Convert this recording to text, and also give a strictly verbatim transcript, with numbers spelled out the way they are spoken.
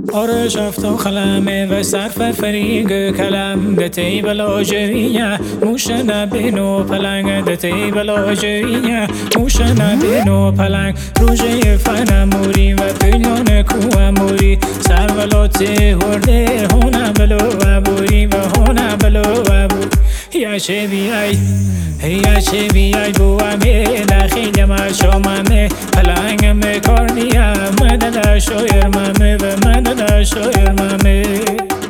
آره شفت و خلمه و صرف فریق کلم دتی بلاجریه موش نبینو پلنگ دتی بلاجریه موش نبینو پلنگ روژه فنموری و پیلان کواموری سر ولاتی هرده هونه بلو ابوری و هونه بلو ابوری یا چه بیای یا چه بیای بو امی نخیل ما شاممه پلنگ میکردیم مدد شویر ممه و مدد شویر ممه